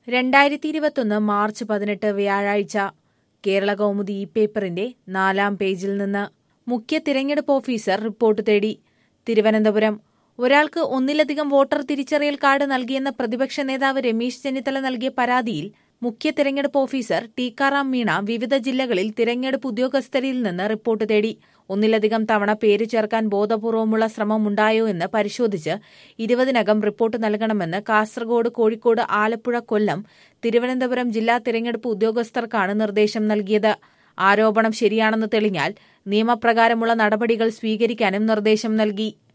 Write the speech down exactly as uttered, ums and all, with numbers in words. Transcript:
രണ്ടായിരത്തി ഇരുപത്തൊന്ന് മാർച്ച് പതിനെട്ട് വ്യാഴാഴ്ച കേരള കൗമുദി ഈ പേപ്പറിന്റെ നാലാം പേജിൽ നിന്ന് മുഖ്യ തിരഞ്ഞെടുപ്പ് ഓഫീസർ റിപ്പോർട്ട് തേടി. തിരുവനന്തപുരം ഒരാൾക്ക് ഒന്നിലധികം വോട്ടർ തിരിച്ചറിയൽ കാർഡ് നൽകിയെന്ന പ്രതിപക്ഷ നേതാവ് രമേശ് ചെന്നിത്തല നൽകിയ പരാതിയിൽ മുഖ്യ തിരഞ്ഞെടുപ്പ് ഓഫീസർ ടിക്കാറാം മീണ വിവിധ ജില്ലകളിൽ തിരഞ്ഞെടുപ്പ് ഉദ്യോഗസ്ഥരിൽ നിന്ന് റിപ്പോർട്ട് തേടി. ഒന്നിലധികം തവണ പേര് ചേർക്കാൻ ബോധപൂർവമുള്ള ശ്രമമുണ്ടായോ എന്ന് പരിശോധിച്ച് ഇരുപതിനകം റിപ്പോർട്ട് നൽകണമെന്ന് കാസർഗോഡ്, കോഴിക്കോട്, ആലപ്പുഴ, കൊല്ലം, തിരുവനന്തപുരം ജില്ലാ തിരഞ്ഞെടുപ്പ് ഉദ്യോഗസ്ഥർക്കാണ് നിർദ്ദേശം നൽകിയത്. ആരോപണം ശരിയാണെന്ന് തെളിഞ്ഞാൽ നിയമപ്രകാരമുള്ള നടപടികൾ സ്വീകരിക്കാനും നിർദ്ദേശം നൽകി.